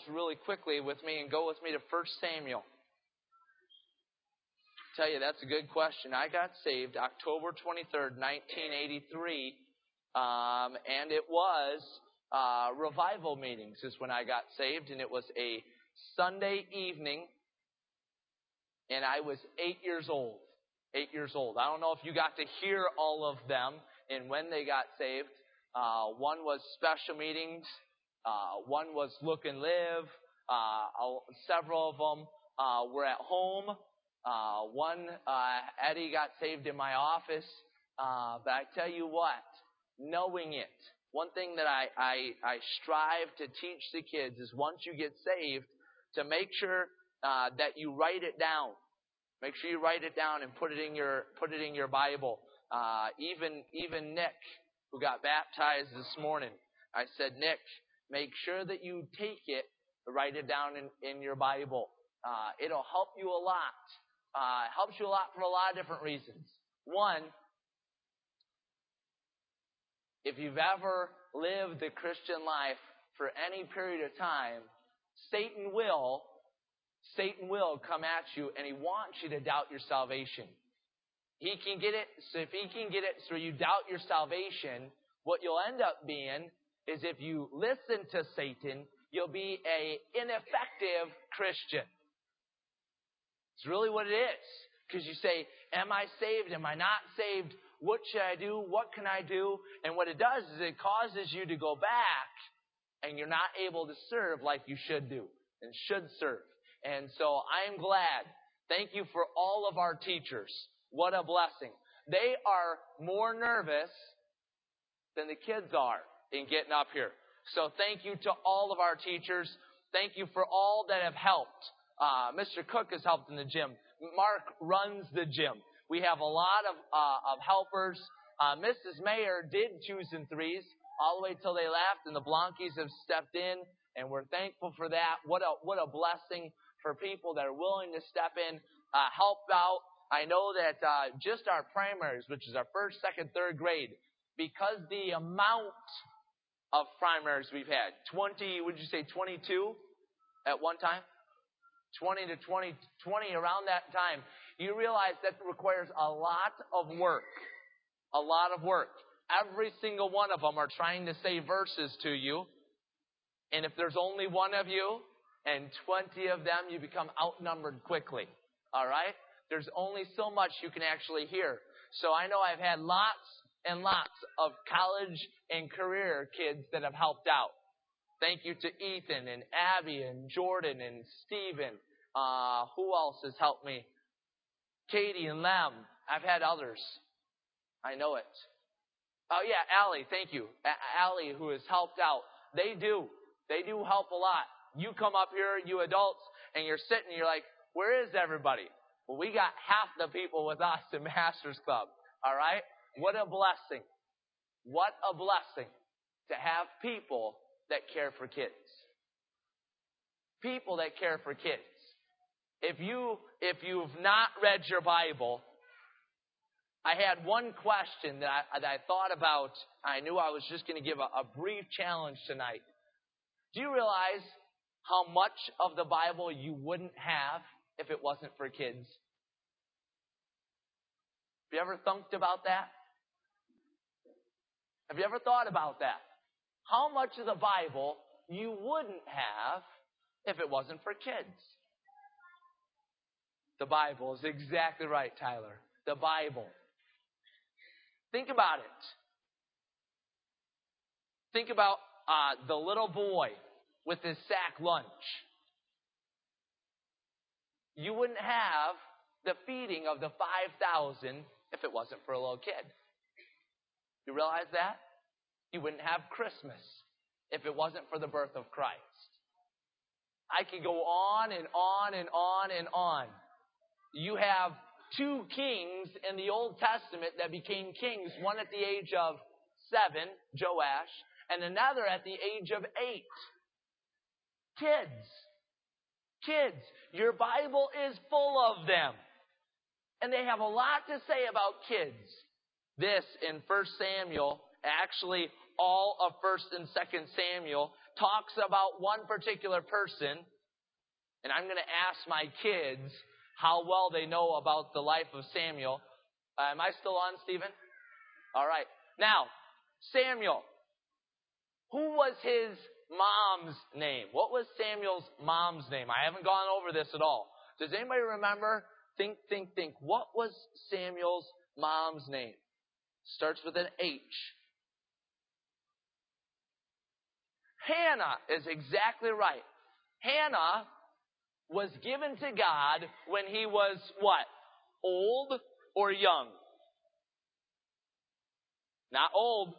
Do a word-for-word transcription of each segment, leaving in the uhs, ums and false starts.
really quickly with me and go with me to First Samuel. Tell you, that's a good question. I got saved October twenty-third, nineteen eighty-three, um, and it was uh, revival meetings is when I got saved, and it was a Sunday evening, and I was eight years old. Eight years old. I don't know if you got to hear all of them and when they got saved. Uh, one was special meetings. Uh, one was look and live. Uh, several of them uh, were at home. Uh, one, uh, Eddie got saved in my office. Uh, but I tell you what, knowing it, one thing that I, I, I strive to teach the kids is once you get saved, to make sure uh, that you write it down. Make sure you write it down and put it in your put it in your Bible. Uh, even even Nick, who got baptized this morning, I said, Nick, make sure that you take it, write it down in, in your Bible. Uh, it'll help you a lot. Uh, it helps you a lot for a lot of different reasons. One, if you've ever lived the Christian life for any period of time, Satan will, Satan will come at you and he wants you to doubt your salvation. He can get it, so if he can get it so you doubt your salvation, what you'll end up being is if you listen to Satan, you'll be an ineffective Christian. It's really what it is. Because you say, am I saved? Am I not saved? What should I do? What can I do? And what it does is it causes you to go back and you're not able to serve like you should do and should serve. And so I am glad. Thank you for all of our teachers. What a blessing. They are more nervous than the kids are in getting up here. So thank you to all of our teachers. Thank you for all that have helped. Uh, Mister Cook has helped in the gym. Mark runs the gym. We have a lot of uh, of helpers. Uh, Missus Mayer did twos and threes all the way till they left, and the Blankies have stepped in, and we're thankful for that. What a what a blessing for people that are willing to step in, uh, help out. I know that uh, just our primaries, which is our first, second, third grade, because the amount of primaries we've had, twenty, would you say twenty-two at one time? twenty to twenty, twenty around that time, you realize that requires a lot of work. A lot of work. Every single one of them are trying to say verses to you. And if there's only one of you and twenty of them, you become outnumbered quickly. All right? There's only so much you can actually hear. So I know I've had lots and lots of college and career kids that have helped out. Thank you to Ethan and Abby and Jordan and Stephen. Uh, who else has helped me? Katie and Lem. I've had others. I know it. Oh yeah, Allie, thank you. A- Allie, who has helped out. They do. They do help a lot. You come up here, you adults, and you're sitting and you're like, where is everybody? Well, we got half the people with us in Masters Club. All right? What a blessing. What a blessing to have people that care for kids. People that care for kids. If you, if you've not read your Bible, I had one question that I, that I thought about. I knew I was just going to give a, a brief challenge tonight. Do you realize how much of the Bible you wouldn't have if it wasn't for kids? Have you ever thunked about that? Have you ever thought about that? How much of the Bible you wouldn't have if it wasn't for kids? The Bible is exactly right, Tyler. The Bible. Think about it. Think about uh, the little boy with his sack lunch. You wouldn't have the feeding of the five thousand if it wasn't for a little kid. You realize that? You wouldn't have Christmas if it wasn't for the birth of Christ. I could go on and on and on and on. You have two kings in the Old Testament that became kings, one at the age of seven, Joash, and another at the age of eight. Kids. Kids. Your Bible is full of them. And they have a lot to say about kids. This in First Samuel, actually all of First and Second Samuel, talks about one particular person, and I'm going to ask my kids how well they know about the life of Samuel. Uh, am I still on, Stephen? All right. Now, Samuel. Who was his mom's name? What was Samuel's mom's name? I haven't gone over this at all. Does anybody remember? Think, think, think. What was Samuel's mom's name? Starts with an H. Hannah is exactly right. Hannah was given to God when he was what? Old or young? Not old.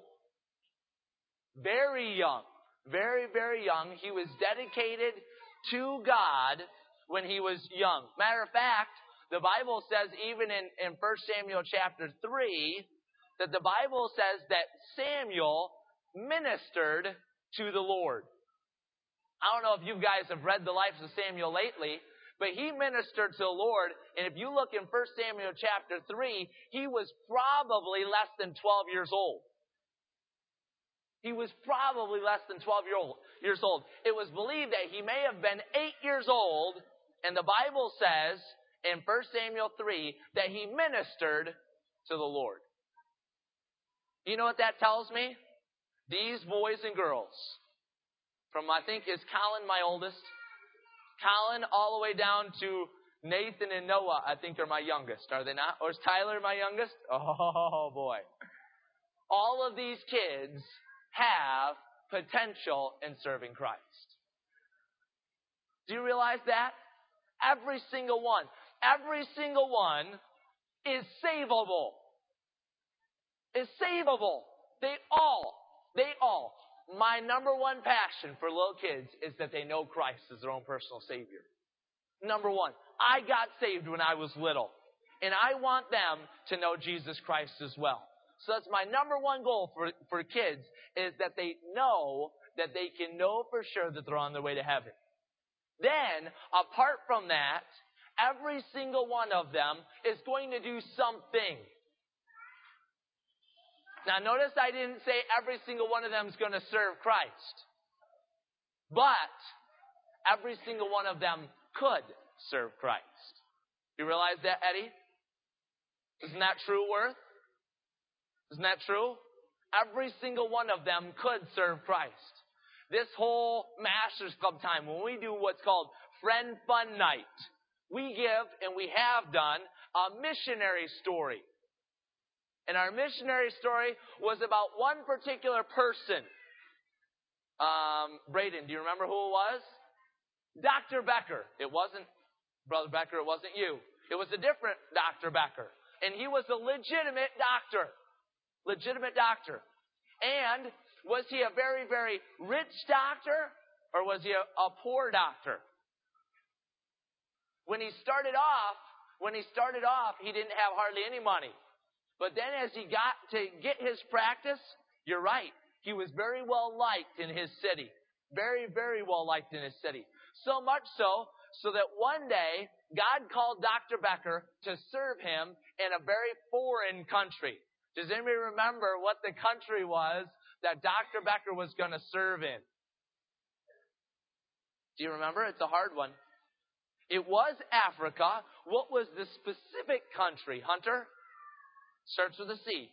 Very young. Very, very young. He was dedicated to God when he was young. Matter of fact, the Bible says even in, in First Samuel chapter three, that the Bible says that Samuel ministered to the Lord. I don't know if you guys have read the life of Samuel lately, but he ministered to the Lord. And if you look in First Samuel chapter three, he was probably less than twelve years old. He was probably less than twelve years old. It was believed that he may have been eight years old, and the Bible says in First Samuel three that he ministered to the Lord. You know what that tells me? These boys and girls, from I think is Colin my oldest, Colin all the way down to Nathan and Noah, I think are my youngest. Are they not? Or is Tyler my youngest? Oh boy. All of these kids have potential in serving Christ. Do you realize that? Every single one. Every single one is savable. Is savable. They all, they all. My number one passion for little kids is that they know Christ as their own personal Savior. Number one. I got saved when I was little. And I want them to know Jesus Christ as well. So that's my number one goal for, for kids, is that they know that they can know for sure that they're on their way to heaven. Then, apart from that, every single one of them is going to do something. Now notice I didn't say every single one of them is going to serve Christ. But every single one of them could serve Christ. You realize that, Eddie? Isn't that true, Worth? Isn't that true? Every single one of them could serve Christ. This whole Masters Club time, when we do what's called Friend Fun Night, we give, and we have done, a missionary story. And our missionary story was about one particular person. Um, Braden, do you remember who it was? Doctor Becker. It wasn't Brother Becker, it wasn't you. It was a different Doctor Becker. And he was a legitimate doctor. Legitimate doctor. And was he a very, very rich doctor? Or was he a, a poor doctor? When he started off, when he started off, he didn't have hardly any money. But then as he got to get his practice, you're right. He was very well liked in his city. Very, very well liked in his city. So much so, so that one day, God called Doctor Becker to serve him in a very foreign country. Does anybody remember what the country was that Doctor Becker was going to serve in? Do you remember? It's a hard one. It was Africa. What was the specific country, Hunter? Starts with a C.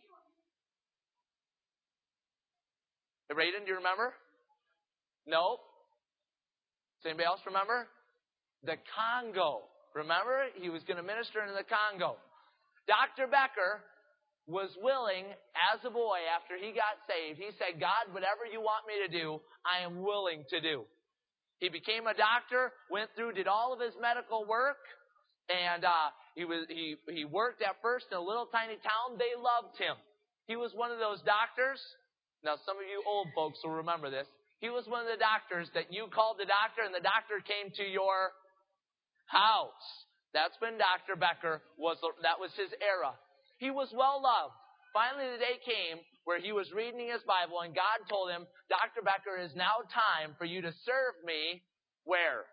Raiden, do you remember? No. Does anybody else remember? The Congo. Remember? He was going to minister in the Congo. Doctor Becker was willing, as a boy, after he got saved, he said, God, whatever you want me to do, I am willing to do. He became a doctor, went through, did all of his medical work, and uh, he was he he worked at first in a little tiny town. They loved him. He was one of those doctors. Now, some of you old folks will remember this. He was one of the doctors that you called the doctor, and the doctor came to your house. That's when Doctor Becker was. That was his era. He was well loved. Finally, the day came where he was reading his Bible, and God told him, Doctor Becker, it is now time for you to serve me. Where?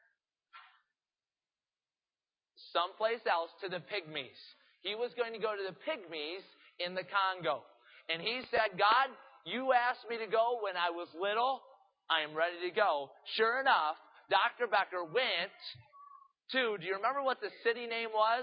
Someplace else, to the Pygmies. He was going to go to the Pygmies in the Congo. And he said, God, you asked me to go when I was little. I am ready to go. Sure enough, Doctor Becker went to, do you remember what the city name was?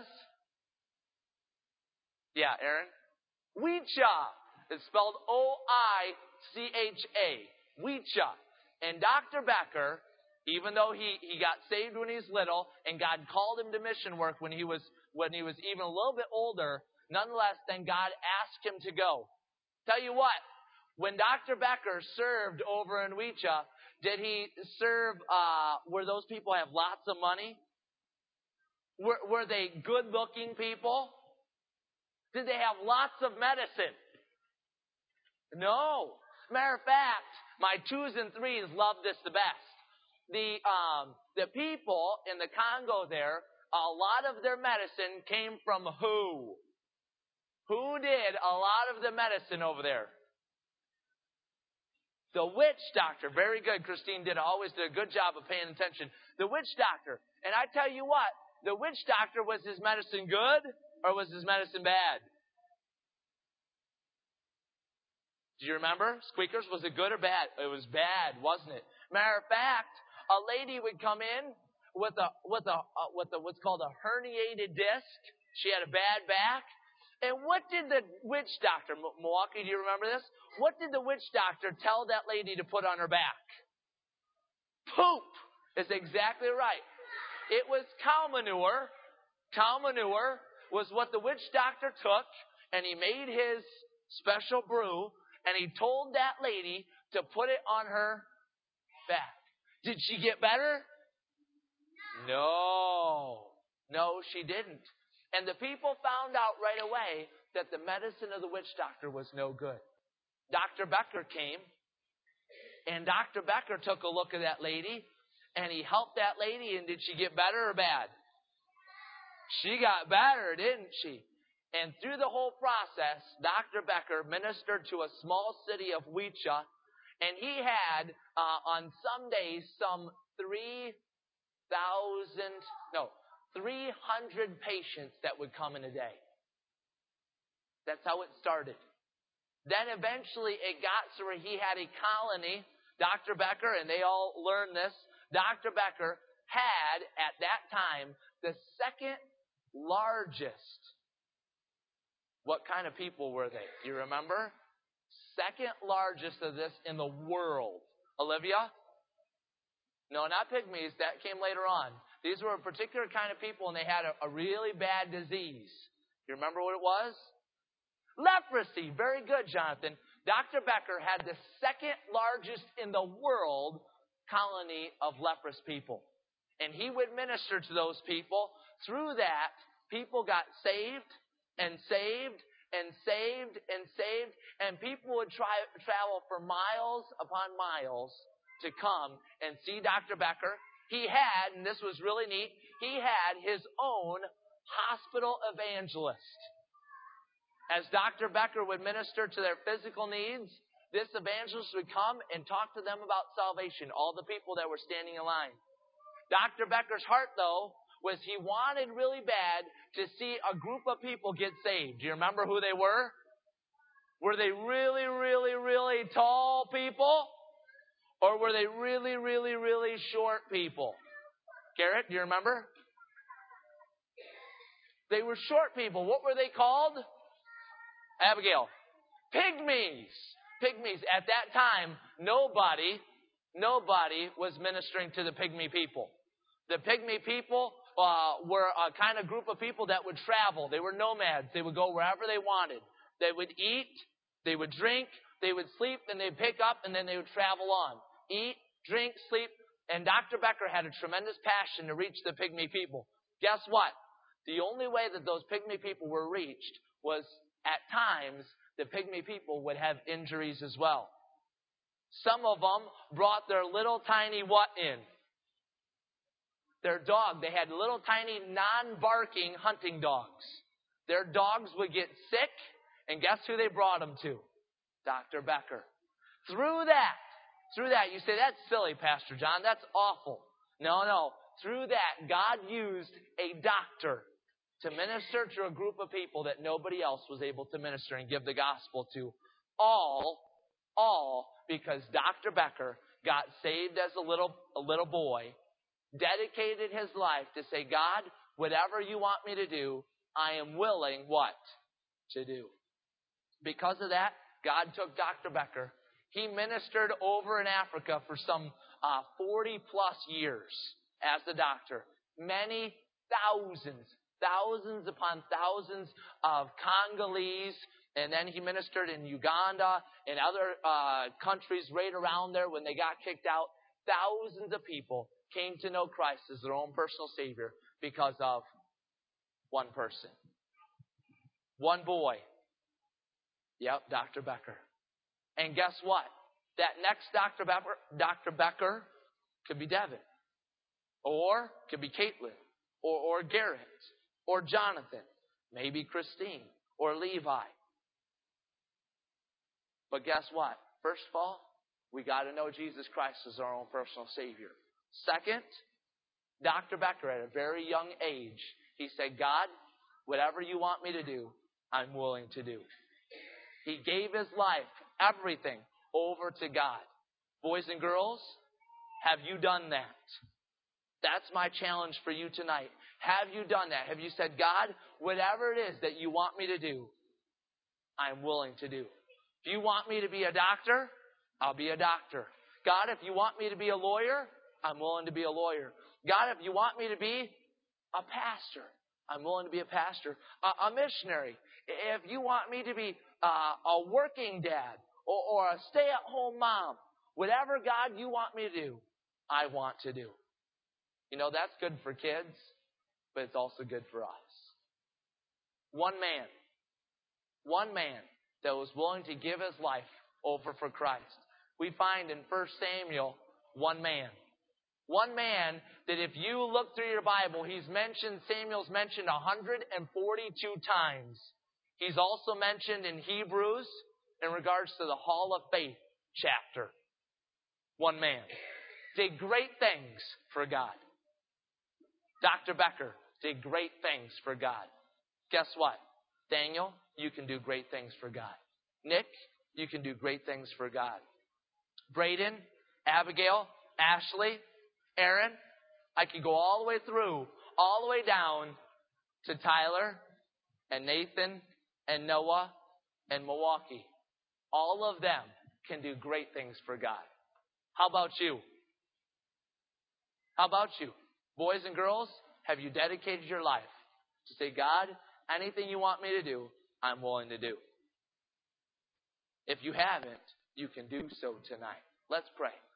Yeah, Aaron? Weecha. It's spelled O I C H A. Weecha. And Doctor Becker, even though he, he got saved when he was little, and God called him to mission work when he was when he was even a little bit older, nonetheless, then God asked him to go. Tell you what, when Doctor Becker served over in Weecha, did he serve uh, where those people have lots of money? Were, were they good-looking people? Did they have lots of medicine? No. Matter of fact, my twos and threes love this the best. The um, the people in the Congo there, a lot of their medicine came from who? Who did a lot of the medicine over there? The witch doctor. Very good. Christine did always did a good job of paying attention. The witch doctor. And I tell you what, the witch doctor, was his medicine good or was his medicine bad? Do you remember? Squeakers, was it good or bad? It was bad, wasn't it? Matter of fact, a lady would come in with a with a uh, with a what's called a herniated disc. She had a bad back. And what did the witch doctor, Milwaukee, do you remember this? What did the witch doctor tell that lady to put on her back? Poop is exactly right. It was cow manure. Cow manure was what the witch doctor took, and he made his special brew, and he told that lady to put it on her back. Did she get better? No. No, she didn't. And the people found out right away that the medicine of the witch doctor was no good. Doctor Becker came, and Doctor Becker took a look at that lady, and he helped that lady, and did she get better or bad? She got better, didn't she? And through the whole process, Doctor Becker ministered to a small city of Weecha, and he had, uh, on some days, some three thousand, no, three hundred patients that would come in a day. That's how it started. Then eventually it got to where he had a colony, Doctor Becker, and they all learned this. Doctor Becker had, at that time, the second largest. What kind of people were they? Do you remember? Second largest of this in the world. Olivia? No, not pygmies. That came later on. These were a particular kind of people, and they had a, a really bad disease. You remember what it was? Leprosy. Very good, Jonathan. Doctor Becker had the second largest in the world colony of leprous people. And he would minister to those people. Through that, people got saved and saved and saved and saved. And people would try, travel for miles upon miles to come and see Doctor Becker. He had, and this was really neat, he had his own hospital evangelist. As Doctor Becker would minister to their physical needs, this evangelist would come and talk to them about salvation, all the people that were standing in line. Doctor Becker's heart, though, was he wanted really bad to see a group of people get saved. Do you remember who they were? Were they really, really, really tall people? Or were they really, really, really short people? Garrett, do you remember? They were short people. What were they called? Abigail. Pygmies. Pygmies. At that time, nobody, nobody was ministering to the pygmy people. The pygmy people uh, were a kind of group of people that would travel. They were nomads. They would go wherever they wanted. They would eat, they would drink, they would sleep, and they'd pick up, and then they would travel on. Eat, drink, sleep. And Doctor Becker had a tremendous passion to reach the pygmy people. Guess what? The only way that those pygmy people were reached was, at times, the pygmy people would have injuries as well. Some of them brought their little tiny what in? Their dog. They had little tiny non-barking hunting dogs. Their dogs would get sick, and guess who they brought them to? Doctor Becker. Through that, through that, you say, that's silly, Pastor John. That's awful. No, no. Through that, God used a doctor to minister to a group of people that nobody else was able to minister and give the gospel to. All, all because Doctor Becker got saved as a little, a little boy, dedicated his life to say, God, whatever you want me to do, I am willing what? To do. Because of that, God took Doctor Becker. He ministered over in Africa for some uh, forty plus years as a doctor. Many thousands, thousands upon thousands of Congolese. And then he ministered in Uganda and other uh, countries right around there when they got kicked out. Thousands of people came to know Christ as their own personal Savior because of one person. One boy. Yep, Doctor Becker. And guess what? That next Doctor Becker, Doctor Becker could be Devin. Or could be Caitlin. Or, or Garrett. Or Jonathan. Maybe Christine. Or Levi. But guess what? First of all, we got to know Jesus Christ as our own personal Savior. Second, Doctor Becker, at a very young age, he said, God, whatever you want me to do, I'm willing to do. He gave his life, everything, over to God. Boys and girls, have you done that? That's my challenge for you tonight. Have you done that? Have you said, God, whatever it is that you want me to do, I'm willing to do. If you want me to be a doctor, I'll be a doctor. God, if you want me to be a lawyer, I'm willing to be a lawyer. God, if you want me to be a pastor, I'm willing to be a pastor. A, a missionary. If you want me to be uh, a working dad or, or a stay-at-home mom, whatever, God, you want me to do, I want to do. You know, that's good for kids, but it's also good for us. One man, one man that was willing to give his life over for Christ. We find in First Samuel, one man. One man that if you look through your Bible, he's mentioned, Samuel's mentioned one hundred forty-two times. He's also mentioned in Hebrews in regards to the Hall of Faith chapter. One man did great things for God. Doctor Becker did great things for God. Guess what? Daniel, you can do great things for God. Nick, you can do great things for God. Braden, Abigail, Ashley, Aaron, I could go all the way through, all the way down to Tyler and Nathan and Noah and Milwaukee. All of them can do great things for God. How about you? How about you? Boys and girls, have you dedicated your life to say, God, anything you want me to do, I'm willing to do? If you haven't, you can do so tonight. Let's pray.